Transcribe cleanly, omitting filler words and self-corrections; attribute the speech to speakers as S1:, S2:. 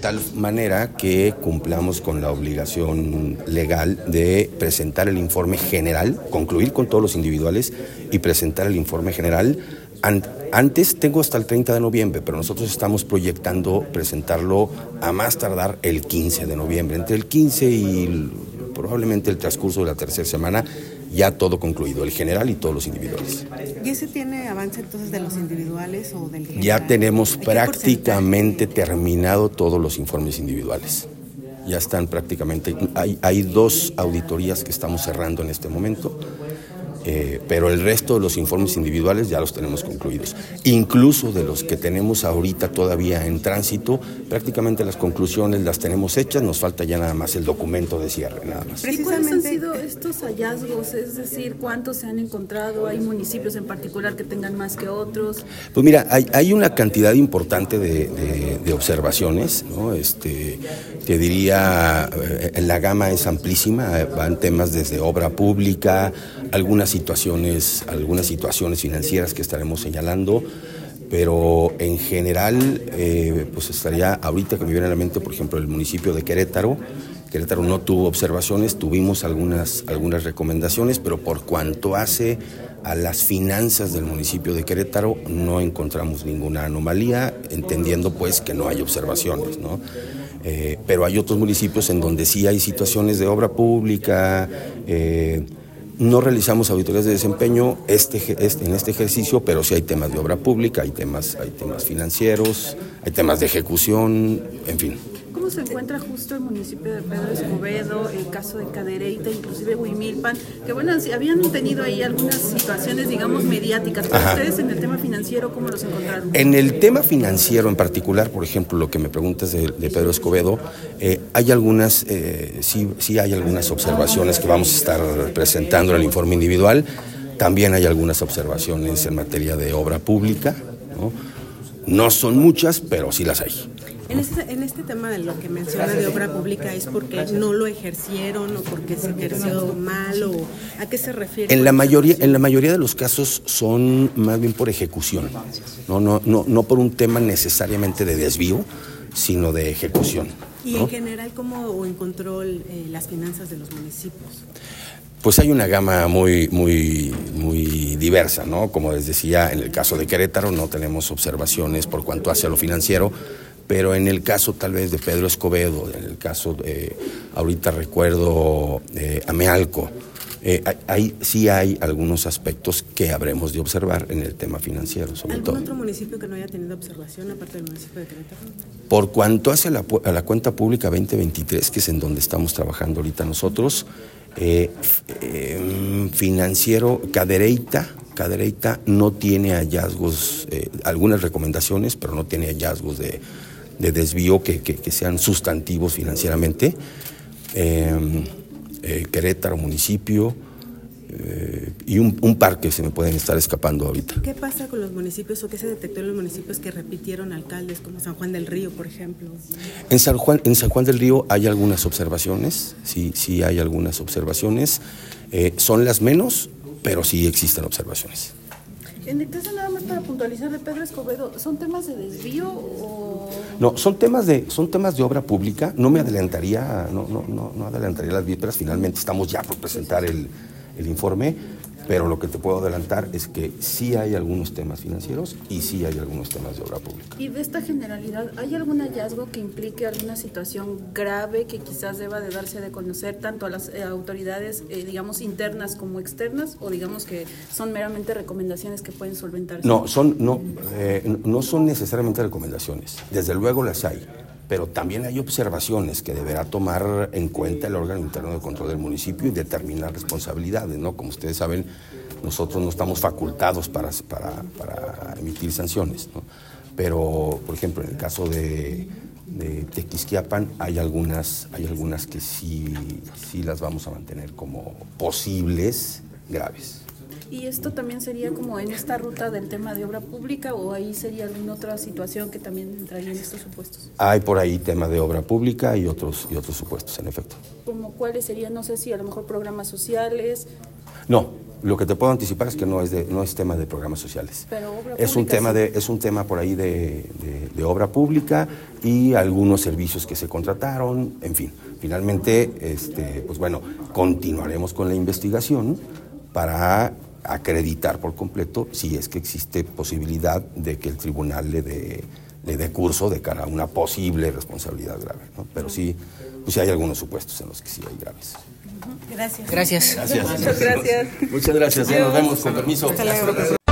S1: tal manera que cumplamos con la obligación legal de presentar el informe general, concluir con todos los individuales y presentar el informe general. Antes tengo hasta el 30 de noviembre, pero nosotros estamos proyectando presentarlo a más tardar el 15 de noviembre. Entre el 15 y probablemente el transcurso de la tercera semana, ya todo concluido, el general y todos los individuales.
S2: ¿Y ese tiene avance entonces de los individuales o del general?
S1: Ya tenemos prácticamente terminado todos los informes individuales. Ya están prácticamente, hay 2 auditorías que estamos cerrando en este momento. Pero el resto de los informes individuales ya los tenemos concluidos. Incluso de los que tenemos ahorita todavía en tránsito, prácticamente las conclusiones las tenemos hechas, nos falta ya nada más el documento de cierre, nada más.
S3: ¿Y cuáles han sido estos hallazgos? Es decir, ¿cuántos se han encontrado? ¿Hay municipios en particular que tengan más que otros?
S1: Pues mira, hay una cantidad importante de observaciones, ¿no? Te diría, la gama es amplísima, van temas desde obra pública, algunas situaciones financieras que estaremos señalando, pero en general, pues estaría ahorita que me viene a la mente, por ejemplo, el municipio de Querétaro. Querétaro no tuvo observaciones, tuvimos algunas recomendaciones, pero por cuanto hace a las finanzas del municipio de Querétaro, no encontramos ninguna anomalía, entendiendo pues que no hay observaciones, ¿no? Pero hay otros municipios en donde sí hay situaciones de obra pública. No realizamos auditorías de desempeño en este ejercicio, pero sí hay temas de obra pública, hay temas financieros, hay temas de ejecución, en fin.
S3: ¿Cómo se encuentra justo el municipio de Pedro Escobedo, el caso de Cadereyta, inclusive Huimilpan? Que bueno, habían tenido ahí algunas situaciones, digamos, mediáticas, pero ustedes en el tema financiero, ¿cómo los encontraron?
S1: En el tema financiero en particular, por ejemplo, lo que me preguntas de Pedro Escobedo, hay algunas, sí hay algunas observaciones que vamos a estar presentando en el informe individual. También hay algunas observaciones en materia de obra pública, ¿no? No son muchas, pero sí las hay.
S2: En este tema de lo que menciona de obra pública, ¿es porque no lo ejercieron o porque se ejerció mal o a qué se refiere?
S1: En la mayoría de los casos son más bien por ejecución, no por un tema necesariamente de desvío, sino de ejecución.
S2: ¿Y en general cómo encontró las finanzas de los municipios?
S1: Pues hay una gama muy diversa, ¿no? Como les decía, en el caso de Querétaro no tenemos observaciones por cuanto hace a lo financiero, pero en el caso tal vez de Pedro Escobedo, en el caso de, ahorita recuerdo, Amealco, sí hay algunos aspectos que habremos de observar en el tema financiero, sobre todo.
S2: ¿Algún otro municipio que no haya tenido observación aparte del municipio de Querétaro?
S1: Por cuanto hace a la cuenta pública 2023, que es en donde estamos trabajando ahorita nosotros, financiero, Cadereyta no tiene hallazgos, algunas recomendaciones, pero no tiene hallazgos de desvío que sean sustantivos financieramente. Querétaro, municipio, y un par que se me pueden estar escapando ahorita.
S2: ¿Qué pasa con los municipios o qué se detectó en los municipios que repitieron alcaldes, como San Juan del Río, por ejemplo?
S1: En San Juan del Río hay algunas observaciones, sí hay algunas observaciones, son las menos, pero sí existen observaciones.
S3: En el caso, nada más para puntualizar, de Pedro Escobedo, ¿son temas de desvío o...?
S1: No, son temas de obra pública. No me adelantaría, no adelantaría las vísperas. Finalmente estamos ya por presentar el informe, pero lo que te puedo adelantar es que sí hay algunos temas financieros y sí hay algunos temas de obra pública.
S3: Y de esta generalidad, ¿hay algún hallazgo que implique alguna situación grave que quizás deba de darse a conocer tanto a las autoridades, digamos, internas como externas, o digamos que son meramente recomendaciones que pueden solventarse?
S1: No son necesariamente recomendaciones, desde luego las hay, pero también hay observaciones que deberá tomar en cuenta el órgano interno de control del municipio y determinar responsabilidades, ¿no? Como ustedes saben, nosotros no estamos facultados para emitir sanciones, ¿no? Pero, por ejemplo, en el caso de Tequisquiapan hay algunas que sí las vamos a mantener como posibles graves.
S3: ¿Y esto también sería como en esta ruta del tema de obra pública o ahí sería alguna otra situación que también entraría en estos supuestos?
S1: Hay por ahí tema de obra pública y otros supuestos, en efecto.
S3: ¿Como cuáles serían? No sé si a lo mejor programas sociales.
S1: No, Lo que te puedo anticipar es que no es tema de programas sociales.
S3: Pero obra
S1: es un
S3: pública,
S1: tema es un tema por ahí de obra pública y algunos servicios que se contrataron, en fin. Finalmente, pues bueno, continuaremos con la investigación para acreditar por completo si es que existe posibilidad de que el tribunal le dé curso de cara a una posible responsabilidad grave, ¿no? Pero sí, pues sí hay algunos supuestos en los que sí hay graves.
S2: Gracias.
S4: Gracias.
S3: Muchas gracias.
S1: Muchas gracias. Nos vemos, con permiso.
S2: Hasta luego.